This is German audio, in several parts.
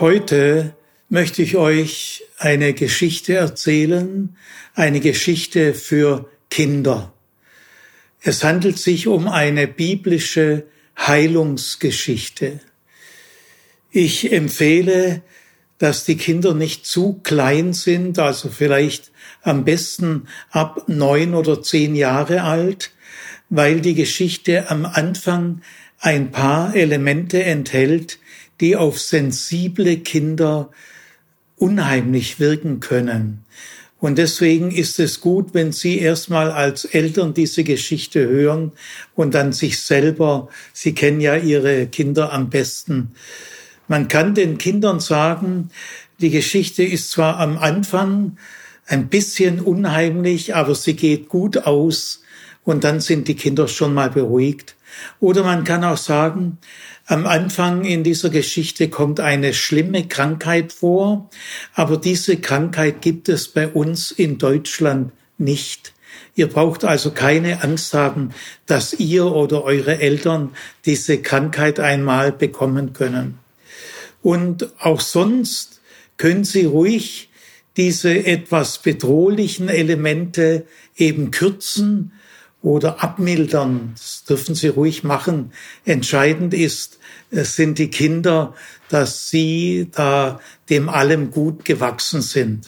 Heute möchte ich euch eine Geschichte erzählen, eine Geschichte für Kinder. Es handelt sich um eine biblische Heilungsgeschichte. Ich empfehle, dass die Kinder nicht zu klein sind, also vielleicht am besten ab 9 oder 10 Jahre alt, weil die Geschichte am Anfang ein paar Elemente enthält, die auf sensible Kinder unheimlich wirken können. Und deswegen ist es gut, wenn Sie erstmal als Eltern diese Geschichte hören und dann sich selber, Sie kennen ja Ihre Kinder am besten. Man kann den Kindern sagen, die Geschichte ist zwar am Anfang ein bisschen unheimlich, aber sie geht gut aus und dann sind die Kinder schon mal beruhigt. Oder man kann auch sagen, am Anfang in dieser Geschichte kommt eine schlimme Krankheit vor, aber diese Krankheit gibt es bei uns in Deutschland nicht. Ihr braucht also keine Angst haben, dass ihr oder eure Eltern diese Krankheit einmal bekommen können. Und auch sonst können Sie ruhig diese etwas bedrohlichen Elemente eben kürzen oder abmildern. Das dürfen Sie ruhig machen. Entscheidend ist, es sind die Kinder, dass sie da dem allem gut gewachsen sind.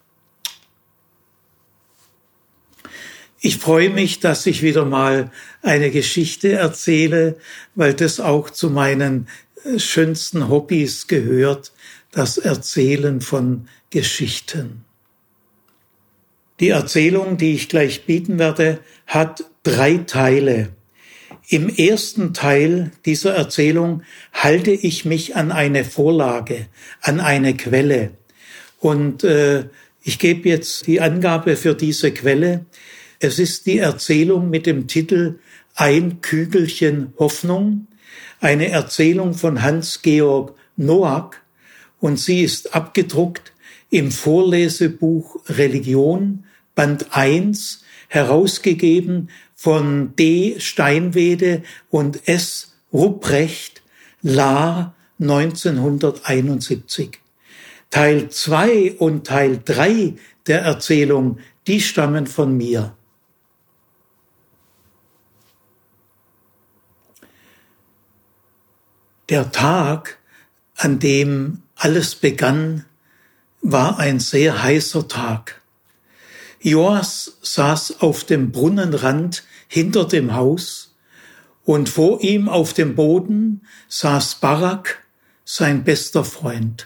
Ich freue mich, dass ich wieder mal eine Geschichte erzähle, weil das auch zu meinen schönsten Hobbys gehört, das Erzählen von Geschichten. Die Erzählung, die ich gleich bieten werde, hat 3 Teile. Im ersten Teil dieser Erzählung halte ich mich an eine Vorlage, an eine Quelle. Und ich gebe jetzt die Angabe für diese Quelle. Es ist die Erzählung mit dem Titel Ein Kügelchen Hoffnung, eine Erzählung von Hans-Georg Noack, und sie ist abgedruckt im Vorlesebuch Religion, Band 1, herausgegeben von D. Steinwede und S. Rupprecht, Lahr 1971. Teil 2 und Teil 3 der Erzählung, die stammen von mir. Der Tag, an dem alles begann, war ein sehr heißer Tag. Joas saß auf dem Brunnenrand hinter dem Haus und vor ihm auf dem Boden saß Barak, sein bester Freund.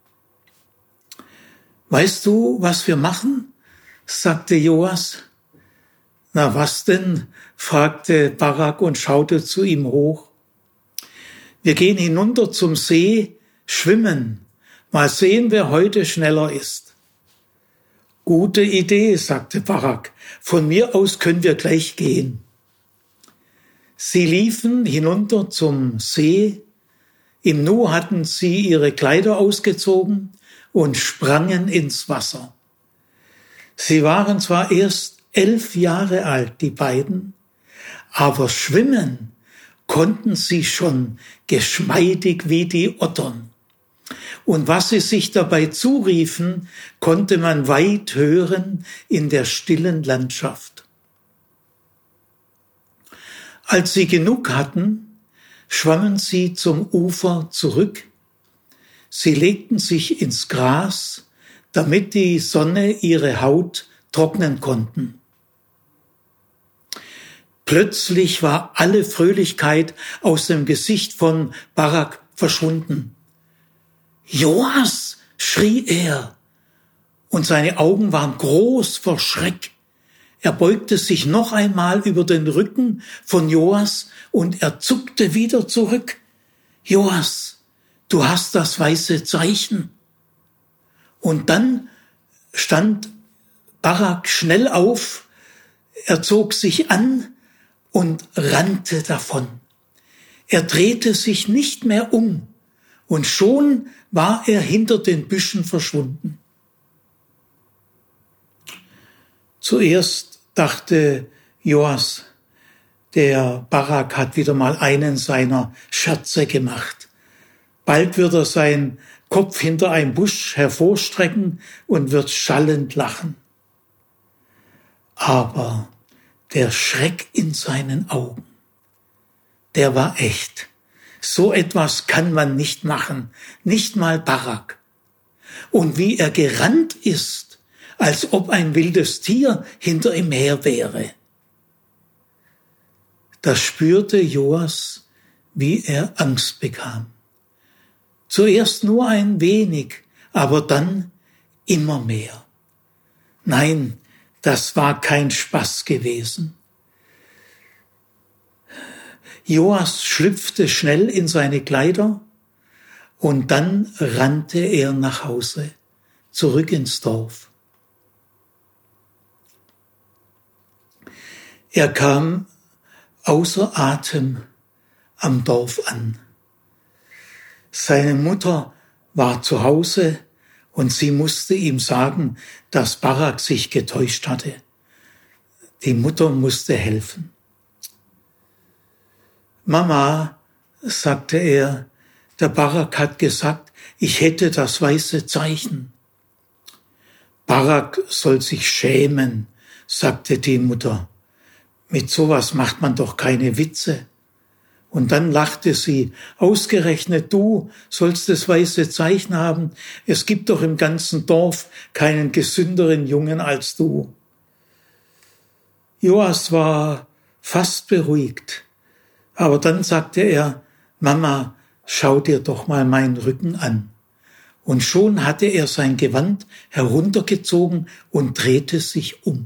»Weißt du, was wir machen?« sagte Joas. »Na, was denn?« fragte Barak und schaute zu ihm hoch. »Wir gehen hinunter zum See, schwimmen. Mal sehen, wer heute schneller ist.« »Gute Idee«, sagte Barak. »Von mir aus können wir gleich gehen.« Sie liefen hinunter zum See. Im Nu hatten sie ihre Kleider ausgezogen und sprangen ins Wasser. Sie waren zwar erst 11 Jahre alt, die beiden, aber schwimmen konnten sie schon geschmeidig wie die Ottern. Und was sie sich dabei zuriefen, konnte man weit hören in der stillen Landschaft. Als sie genug hatten, schwammen sie zum Ufer zurück. Sie legten sich ins Gras, damit die Sonne ihre Haut trocknen konnten. Plötzlich war alle Fröhlichkeit aus dem Gesicht von Barak verschwunden. »Joas«, schrie er, und seine Augen waren groß vor Schreck. Er beugte sich noch einmal über den Rücken von Joas und er zuckte wieder zurück. »Joas, du hast das weiße Zeichen.« Und dann stand Barak schnell auf, er zog sich an und rannte davon. Er drehte sich nicht mehr um und schon war er hinter den Büschen verschwunden. Zuerst dachte Joas, der Barak hat wieder mal einen seiner Scherze gemacht. Bald wird er sein Kopf hinter einem Busch hervorstrecken und wird schallend lachen. Aber der Schreck in seinen Augen, der war echt. So etwas kann man nicht machen, nicht mal Barak. Und wie er gerannt ist, als ob ein wildes Tier hinter ihm her wäre. Da spürte Joas, wie er Angst bekam. Zuerst nur ein wenig, aber dann immer mehr. Nein, das war kein Spaß gewesen. Joas schlüpfte schnell in seine Kleider und dann rannte er nach Hause, zurück ins Dorf. Er kam außer Atem am Dorf an. Seine Mutter war zu Hause und sie musste ihm sagen, dass Barak sich getäuscht hatte. Die Mutter musste helfen. Mama, sagte er, der Barak hat gesagt, ich hätte das weiße Zeichen. Barak soll sich schämen, sagte die Mutter. Mit sowas macht man doch keine Witze. Und dann lachte sie, ausgerechnet du sollst das weiße Zeichen haben. Es gibt doch im ganzen Dorf keinen gesünderen Jungen als du. Joas war fast beruhigt. Aber dann sagte er, Mama, schau dir doch mal meinen Rücken an. Und schon hatte er sein Gewand heruntergezogen und drehte sich um.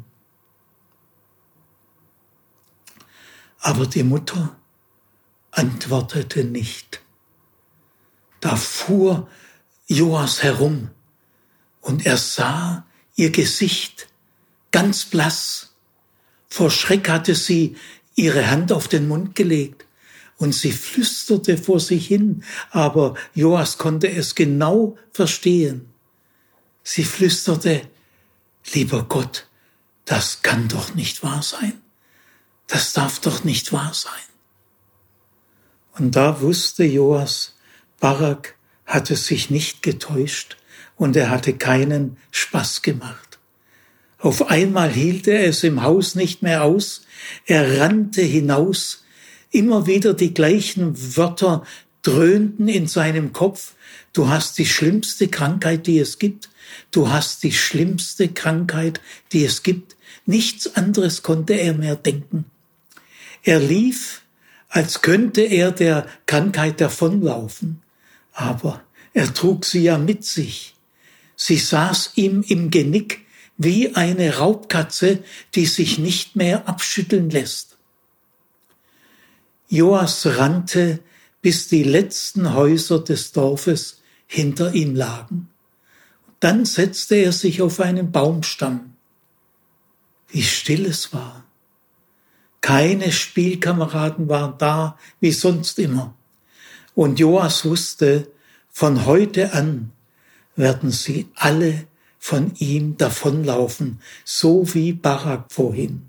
Aber die Mutter antwortete nicht. Da fuhr Joas herum und er sah ihr Gesicht ganz blass. Vor Schreck hatte sie ihre Hand auf den Mund gelegt und sie flüsterte vor sich hin, aber Joas konnte es genau verstehen. Sie flüsterte, lieber Gott, das kann doch nicht wahr sein. Das darf doch nicht wahr sein. Und da wusste Joas, Barak hatte sich nicht getäuscht und er hatte keinen Spaß gemacht. Auf einmal hielt er es im Haus nicht mehr aus, er rannte hinaus, immer wieder die gleichen Wörter dröhnten in seinem Kopf. Du hast die schlimmste Krankheit, die es gibt. Du hast die schlimmste Krankheit, die es gibt. Nichts anderes konnte er mehr denken. Er lief, als könnte er der Krankheit davonlaufen, aber er trug sie ja mit sich. Sie saß ihm im Genick wie eine Raubkatze, die sich nicht mehr abschütteln lässt. Joas rannte, bis die letzten Häuser des Dorfes hinter ihm lagen. Dann setzte er sich auf einen Baumstamm. Wie still es war. Keine Spielkameraden waren da, wie sonst immer. Und Joas wusste, von heute an werden sie alle von ihm davonlaufen, so wie Barak vorhin.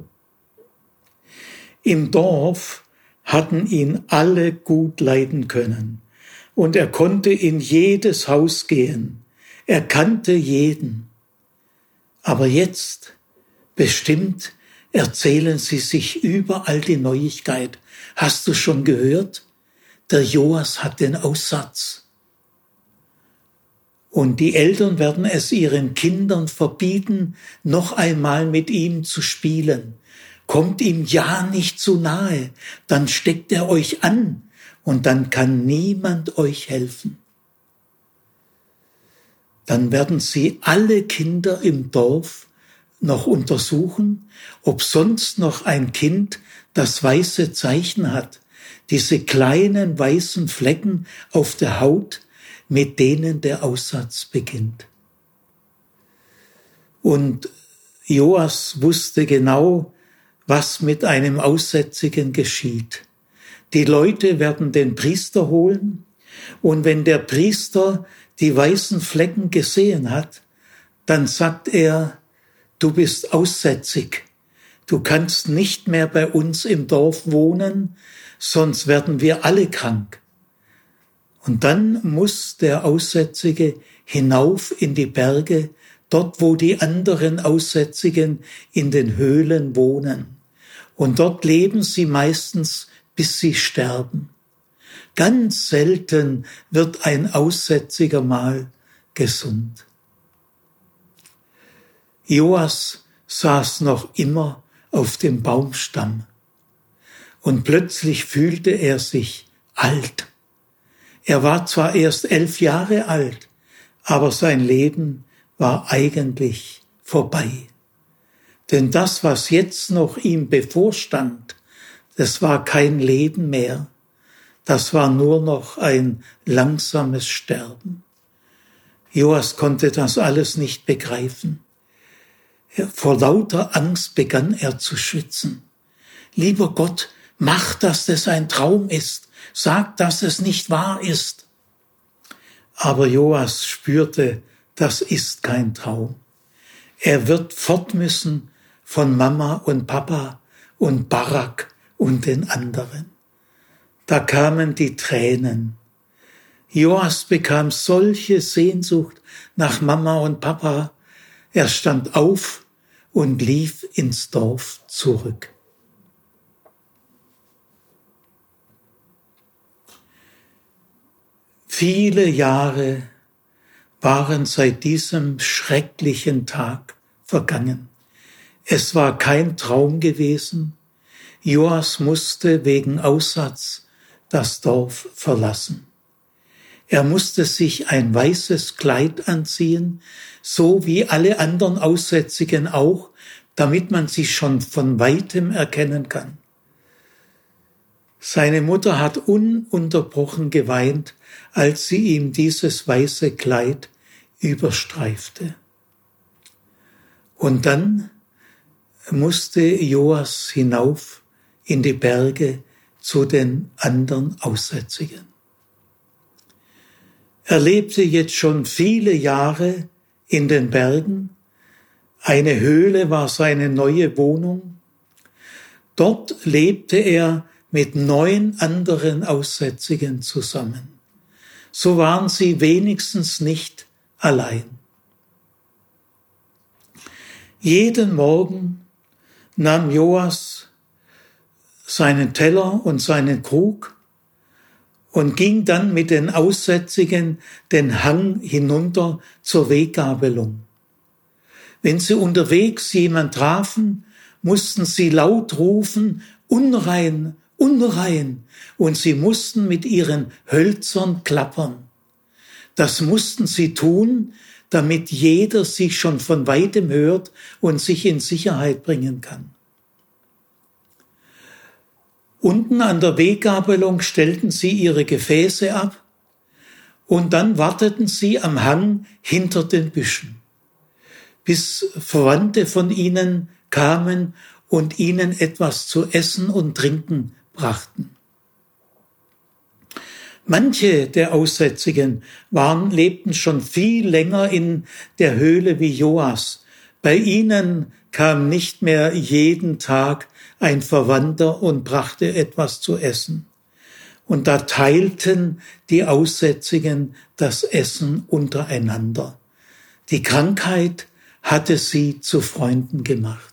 Im Dorf hatten ihn alle gut leiden können, und er konnte in jedes Haus gehen. Er kannte jeden. Aber jetzt, bestimmt, erzählen sie sich überall die Neuigkeit. Hast du schon gehört? Der Joas hat den Aussatz. Und die Eltern werden es ihren Kindern verbieten, noch einmal mit ihm zu spielen. Kommt ihm ja nicht zu nahe, dann steckt er euch an und dann kann niemand euch helfen. Dann werden sie alle Kinder im Dorf noch untersuchen, ob sonst noch ein Kind das weiße Zeichen hat, diese kleinen weißen Flecken auf der Haut, mit denen der Aussatz beginnt. Und Joas wusste genau, was mit einem Aussätzigen geschieht. Die Leute werden den Priester holen, und wenn der Priester die weißen Flecken gesehen hat, dann sagt er, du bist aussätzig, du kannst nicht mehr bei uns im Dorf wohnen, sonst werden wir alle krank. Und dann muss der Aussätzige hinauf in die Berge, dort wo die anderen Aussätzigen in den Höhlen wohnen. Und dort leben sie meistens, bis sie sterben. Ganz selten wird ein Aussätziger mal gesund. Joas saß noch immer auf dem Baumstamm und plötzlich fühlte er sich alt. Er war zwar erst 11 Jahre alt, aber sein Leben war eigentlich vorbei. Denn das, was jetzt noch ihm bevorstand, das war kein Leben mehr. Das war nur noch ein langsames Sterben. Joas konnte das alles nicht begreifen. Vor lauter Angst begann er zu schwitzen. Lieber Gott, mach, dass das ein Traum ist. Sag, dass es nicht wahr ist. Aber Joas spürte, das ist kein Traum. Er wird fort müssen von Mama und Papa und Barak und den anderen. Da kamen die Tränen. Joas bekam solche Sehnsucht nach Mama und Papa. Er stand auf und lief ins Dorf zurück. Viele Jahre waren seit diesem schrecklichen Tag vergangen. Es war kein Traum gewesen. Joas musste wegen Aussatz das Dorf verlassen. Er musste sich ein weißes Kleid anziehen, so wie alle anderen Aussätzigen auch, damit man sie schon von weitem erkennen kann. Seine Mutter hat ununterbrochen geweint, als sie ihm dieses weiße Kleid überstreifte. Und dann musste Joas hinauf in die Berge zu den anderen Aussätzigen. Er lebte jetzt schon viele Jahre in den Bergen. Eine Höhle war seine neue Wohnung. Dort lebte er mit 9 anderen Aussätzigen zusammen. So waren sie wenigstens nicht allein. Jeden Morgen nahm Joas seinen Teller und seinen Krug und ging dann mit den Aussätzigen den Hang hinunter zur Weggabelung. Wenn sie unterwegs jemand trafen, mussten sie laut rufen, unrein, unrein, und sie mussten mit ihren Hölzern klappern. Das mussten sie tun, damit jeder sie schon von weitem hört und sich in Sicherheit bringen kann. Unten an der Weggabelung stellten sie ihre Gefäße ab und dann warteten sie am Hang hinter den Büschen, bis Verwandte von ihnen kamen und ihnen etwas zu essen und trinken brachten. Manche der Aussätzigen lebten schon viel länger in der Höhle wie Joas. Bei ihnen kam nicht mehr jeden Tag ein Verwandter und brachte etwas zu essen. Und da teilten die Aussätzigen das Essen untereinander. Die Krankheit hatte sie zu Freunden gemacht.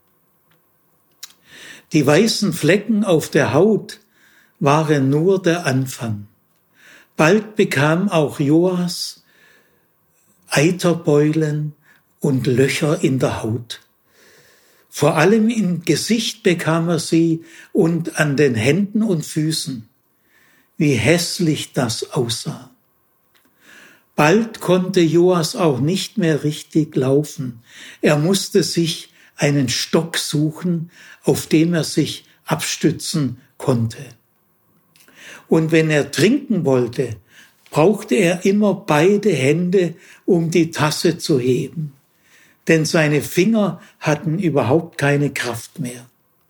Die weißen Flecken auf der Haut waren nur der Anfang. Bald bekam auch Joas Eiterbeulen und Löcher in der Haut. Vor allem im Gesicht bekam er sie und an den Händen und Füßen. Wie hässlich das aussah. Bald konnte Joas auch nicht mehr richtig laufen. Er musste sich einen Stock suchen, auf dem er sich abstützen konnte. Und wenn er trinken wollte, brauchte er immer beide Hände, um die Tasse zu heben. Denn seine Finger hatten überhaupt keine Kraft mehr.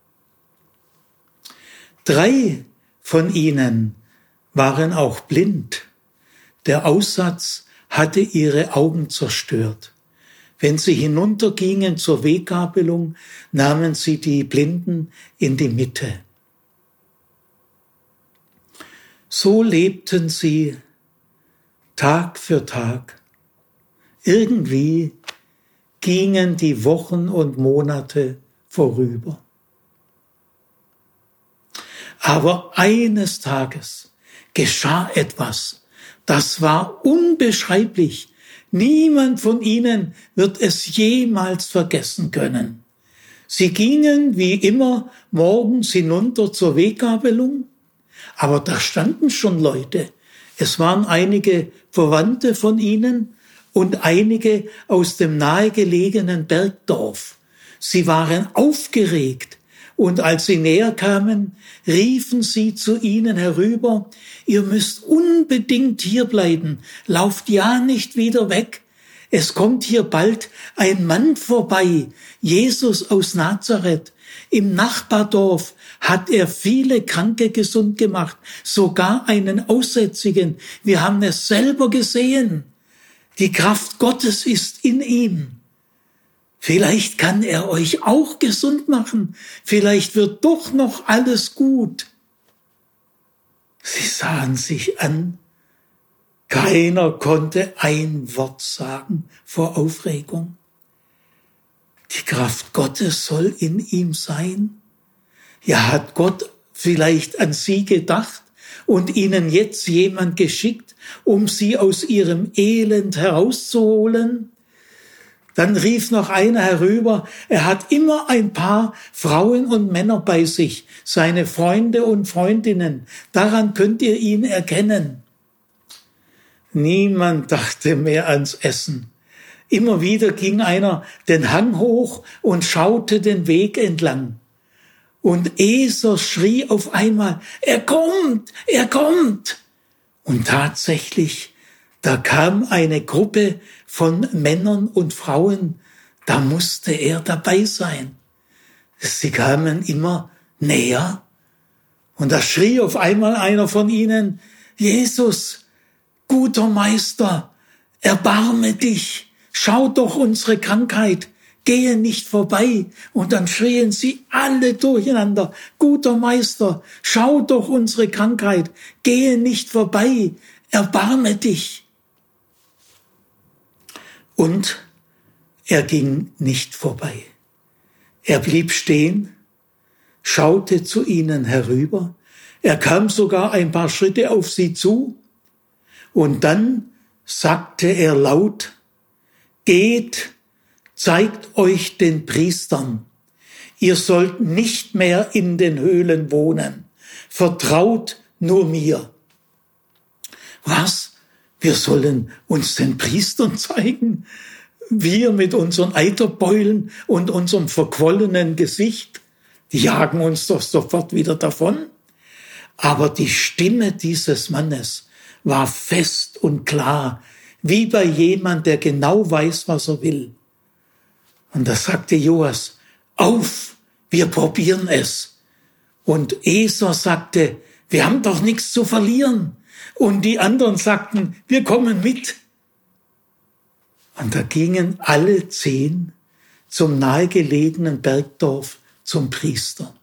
3 von ihnen waren auch blind. Der Aussatz hatte ihre Augen zerstört. Wenn sie hinuntergingen zur Weggabelung, nahmen sie die Blinden in die Mitte. So lebten sie Tag für Tag. Irgendwie gingen die Wochen und Monate vorüber. Aber eines Tages geschah etwas, das war unbeschreiblich. Niemand von ihnen wird es jemals vergessen können. Sie gingen wie immer morgens hinunter zur Weggabelung, aber da standen schon Leute. Es waren einige Verwandte von ihnen und einige aus dem nahegelegenen Bergdorf. Sie waren aufgeregt. Und als sie näher kamen, riefen sie zu ihnen herüber, ihr müsst unbedingt hier bleiben, lauft ja nicht wieder weg. Es kommt hier bald ein Mann vorbei, Jesus aus Nazareth. Im Nachbardorf hat er viele Kranke gesund gemacht, sogar einen Aussätzigen. Wir haben es selber gesehen. Die Kraft Gottes ist in ihm. Vielleicht kann er euch auch gesund machen. Vielleicht wird doch noch alles gut. Sie sahen sich an. Keiner konnte ein Wort sagen vor Aufregung. Die Kraft Gottes soll in ihm sein. Ja, hat Gott vielleicht an sie gedacht und ihnen jetzt jemand geschickt, um sie aus ihrem Elend herauszuholen? Dann rief noch einer herüber, er hat immer ein paar Frauen und Männer bei sich, seine Freunde und Freundinnen. Daran könnt ihr ihn erkennen. Niemand dachte mehr ans Essen. Immer wieder ging einer den Hang hoch und schaute den Weg entlang. Und Esau schrie auf einmal, er kommt, er kommt. Und tatsächlich, da kam eine Gruppe von Männern und Frauen, da musste er dabei sein. Sie kamen immer näher und da schrie auf einmal einer von ihnen, Jesus, guter Meister, erbarme dich, schau doch unsere Krankheit, gehe nicht vorbei. Und dann schrien sie alle durcheinander, guter Meister, schau doch unsere Krankheit, gehe nicht vorbei, erbarme dich. Und er ging nicht vorbei. Er blieb stehen, schaute zu ihnen herüber. Er kam sogar ein paar Schritte auf sie zu. Und dann sagte er laut, geht, zeigt euch den Priestern. Ihr sollt nicht mehr in den Höhlen wohnen. Vertraut nur mir. Was? Wir sollen uns den Priestern zeigen. Wir mit unseren Eiterbeulen und unserem verquollenen Gesicht, die jagen uns doch sofort wieder davon. Aber die Stimme dieses Mannes war fest und klar, wie bei jemand, der genau weiß, was er will. Und da sagte Joas, auf, wir probieren es. Und Esau sagte, wir haben doch nichts zu verlieren. Und die anderen sagten, wir kommen mit. Und da gingen alle 10 zum nahegelegenen Bergdorf zum Priester.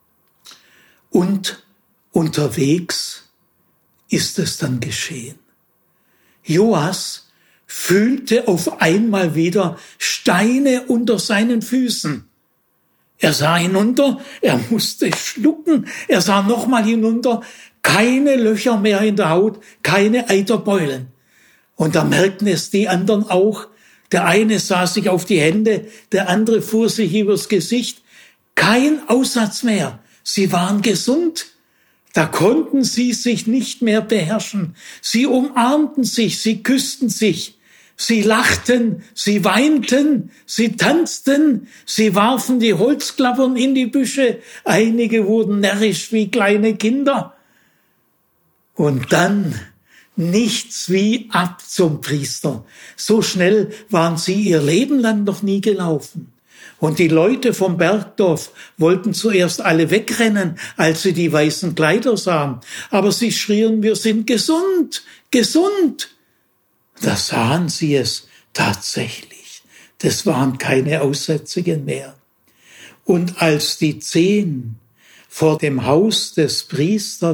Und unterwegs ist es dann geschehen. Joas fühlte auf einmal wieder Steine unter seinen Füßen. Er sah hinunter, er musste schlucken, er sah nochmal hinunter, keine Löcher mehr in der Haut, keine Eiterbeulen. Und da merkten es die anderen auch. Der eine sah sich auf die Hände, der andere fuhr sich übers Gesicht. Kein Aussatz mehr. Sie waren gesund. Da konnten sie sich nicht mehr beherrschen. Sie umarmten sich, sie küssten sich. Sie lachten, sie weinten, sie tanzten, sie warfen die Holzklappern in die Büsche. Einige wurden närrisch wie kleine Kinder. Und dann nichts wie ab zum Priester. So schnell waren sie ihr Leben lang noch nie gelaufen. Und die Leute vom Bergdorf wollten zuerst alle wegrennen, als sie die weißen Kleider sahen. Aber sie schrien, wir sind gesund, gesund. Da sahen sie es tatsächlich. Das waren keine Aussätzigen mehr. Und als die 10 vor dem Haus des Priesters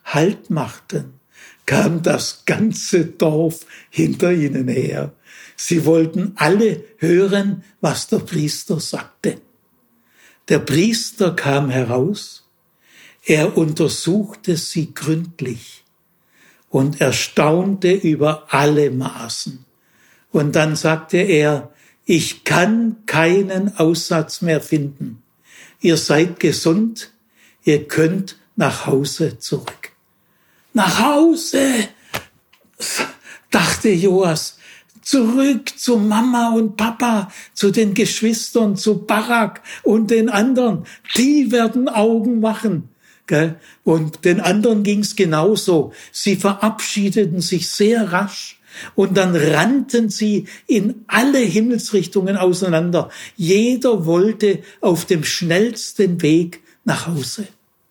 Halt machten, kam das ganze Dorf hinter ihnen her. Sie wollten alle hören, was der Priester sagte. Der Priester kam heraus, er untersuchte sie gründlich und erstaunte über alle Maßen. Und dann sagte er, ich kann keinen Aussatz mehr finden. Ihr seid gesund, ihr könnt nach Hause zurück. Nach Hause, dachte Joas, zurück zu Mama und Papa, zu den Geschwistern, zu Barak und den anderen. Die werden Augen machen. Und den anderen ging's genauso. Sie verabschiedeten sich sehr rasch und dann rannten sie in alle Himmelsrichtungen auseinander. Jeder wollte auf dem schnellsten Weg nach Hause.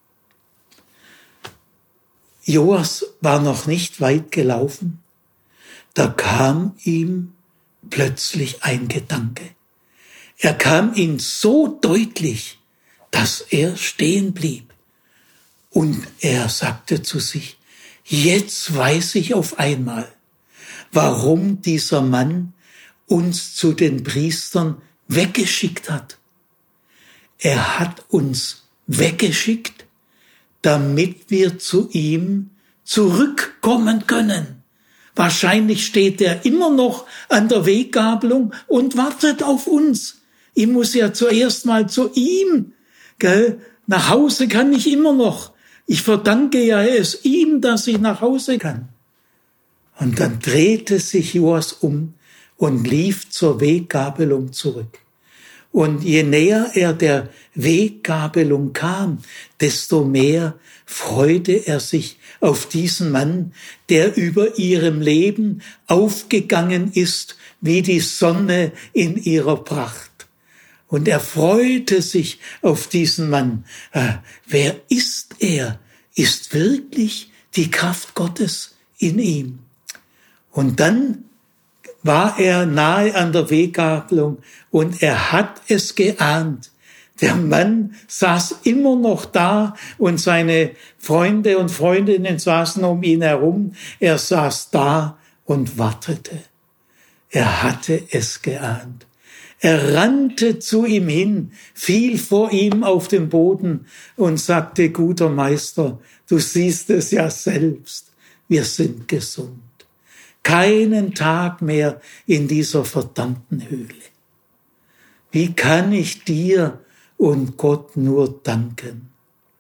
Joas war noch nicht weit gelaufen. Da kam ihm plötzlich ein Gedanke. Er kam ihm so deutlich, dass er stehen blieb. Und er sagte zu sich, jetzt weiß ich auf einmal, warum dieser Mann uns zu den Priestern weggeschickt hat. Er hat uns weggeschickt, damit wir zu ihm zurückkommen können. Wahrscheinlich steht er immer noch an der Weggabelung und wartet auf uns. Ich muss ja zuerst mal zu ihm. Nach Hause kann ich immer noch. Ich verdanke ja es ihm, dass ich nach Hause kann. Und dann drehte sich Joas um und lief zur Weggabelung zurück. Und je näher er der Weggabelung kam, desto mehr freute er sich auf diesen Mann, der über ihrem Leben aufgegangen ist wie die Sonne in ihrer Pracht. Und er freute sich auf diesen Mann. Wer ist er? Ist wirklich die Kraft Gottes in ihm? Und dann war er nahe an der Weggabelung und er hat es geahnt. Der Mann saß immer noch da und seine Freunde und Freundinnen saßen um ihn herum. Er saß da und wartete. Er hatte es geahnt. Er rannte zu ihm hin, fiel vor ihm auf den Boden und sagte, guter Meister, du siehst es ja selbst, wir sind gesund. Keinen Tag mehr in dieser verdammten Höhle. Wie kann ich dir und Gott nur danken?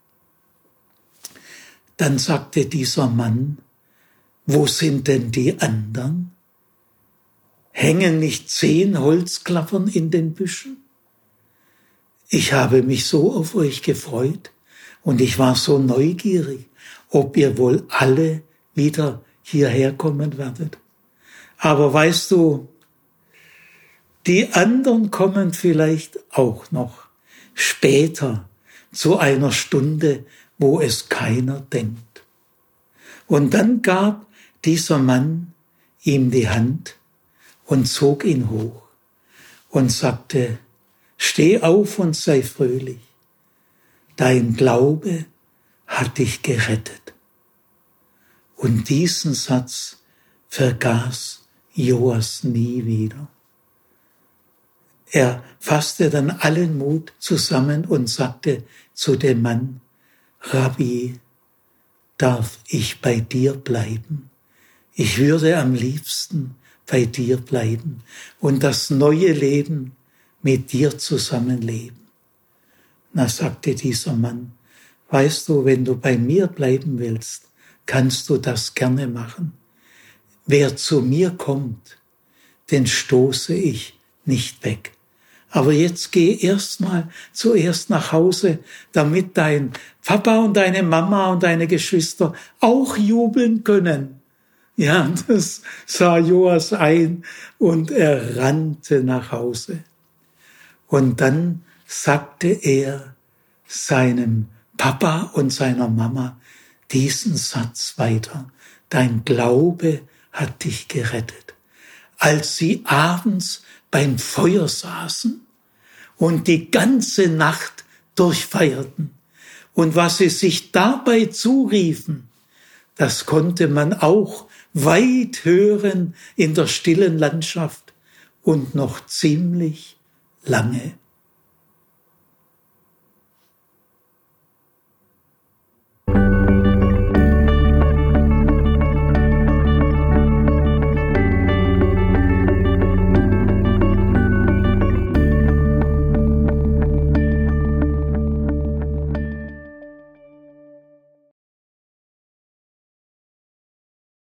Dann sagte dieser Mann, wo sind denn die anderen? Hängen nicht 10 Holzklappern in den Büschen? Ich habe mich so auf euch gefreut und ich war so neugierig, ob ihr wohl alle wieder hierher kommen werdet. Aber weißt du, die anderen kommen vielleicht auch noch später zu einer Stunde, wo es keiner denkt. Und dann gab dieser Mann ihm die Hand und zog ihn hoch und sagte, steh auf und sei fröhlich. Dein Glaube hat dich gerettet. Und diesen Satz vergaß Joas nie wieder. Er fasste dann allen Mut zusammen und sagte zu dem Mann, Rabbi, darf ich bei dir bleiben? Ich würde am liebsten bei dir bleiben und das neue Leben mit dir zusammenleben. Na, sagte dieser Mann, weißt du, wenn du bei mir bleiben willst, kannst du das gerne machen. Wer zu mir kommt, den stoße ich nicht weg. Aber jetzt geh zuerst nach Hause, damit dein Papa und deine Mama und deine Geschwister auch jubeln können. Ja, das sah Joas ein und er rannte nach Hause. Und dann sagte er seinem Papa und seiner Mama diesen Satz weiter. Dein Glaube hat dich gerettet. Als sie abends beim Feuer saßen und die ganze Nacht durchfeierten und was sie sich dabei zuriefen, das konnte man auch weit hören in der stillen Landschaft und noch ziemlich lange.